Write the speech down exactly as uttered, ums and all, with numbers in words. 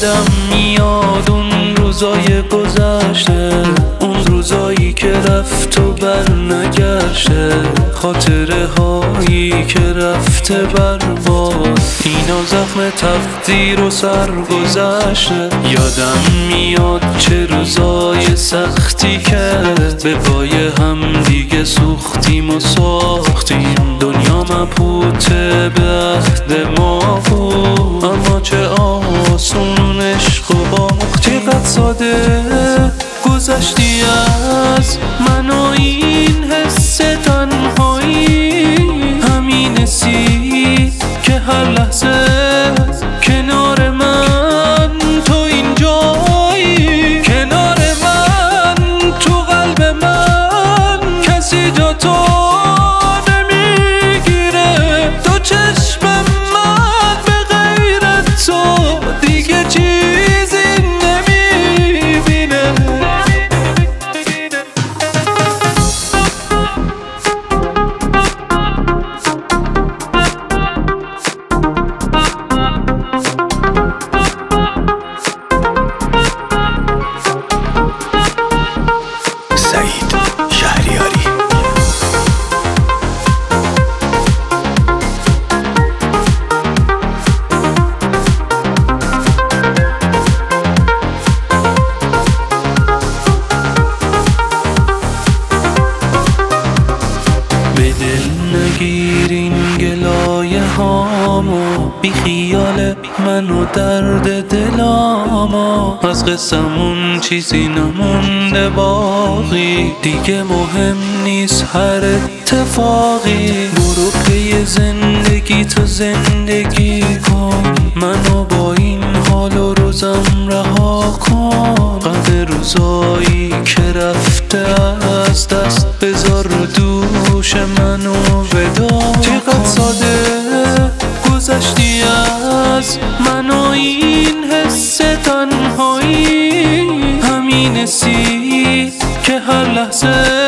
یادم میاد اون روزای گذشته، اون روزایی که رفت و بر نگشته، خاطره هایی که رفته برباد، اینا زخم تقدیر و سرگذشته. یادم میاد چه روزای سختی که به پای هم دیگه سوختیم و ساختیم، دنیا مبهوته به عهد ما بود، اما چه آسون عشق و باختی. قد ساده گذشتی از من و این حس تنهایی، همین حسی که هر لحظه کنار من تو اینجایی، کنار من تو قلب من کسی جا تو نمیگیره، تو چشم من به غیر تو دیگه چیزی نمیبینه. سعید شهریاری. به دل نگیرین گلایه هامو، بی خیال من و درد دلامو، از قصمون چیزی نمونده باقی، دیگه مهم نیست هر اتفاقی. برو پی زندگی تو زندگی کن، منو با این حال و روزم رها کن، غم روزایی که رفته از دست بذار دوش منو ودا کن. چقدر ساده گذشتی از من و این حس تنهایی، همین حسی که هر لحظه